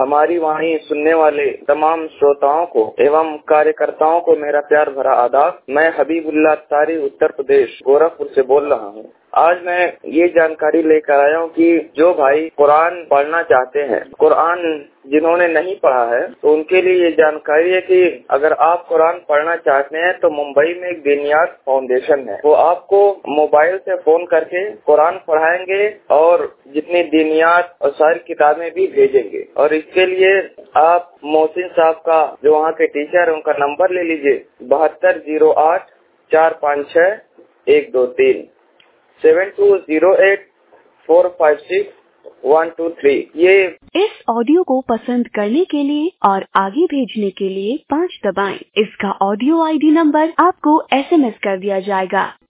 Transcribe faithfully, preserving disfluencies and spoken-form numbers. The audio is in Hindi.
हमारी वाणी सुनने वाले तमाम श्रोताओं को एवं कार्यकर्ताओं को मेरा प्यार भरा आदाब। मैं हबीबुल्लाह अत्तारी उत्तर प्रदेश गोरखपुर से बोल रहा हूँ। आज मैं ये जानकारी लेकर आया हूँ कि जो भाई कुरान पढ़ना चाहते हैं, कुरान जिन्होंने नहीं पढ़ा है, तो उनके लिए ये जानकारी है कि अगर आप कुरान पढ़ना चाहते हैं तो मुंबई में एक दीनियात फाउंडेशन है, वो आपको मोबाइल से फोन करके कुरान पढ़ाएंगे और जितनी दीनियात और सारी किताबें भी भेजेंगे। और इसके लिए आप मोहसिन साहब का जो वहाँ के टीचर है उनका नंबर ले लीजिए, बहत्तर जीरो आठ चार पाँच छह एक दो तीन seven two zero eight four five six one two three. ये इस ऑडियो को पसंद करने के लिए और आगे भेजने के लिए पाँच दबाएं। इसका ऑडियो आईडी नंबर आपको एसएमएस कर दिया जाएगा।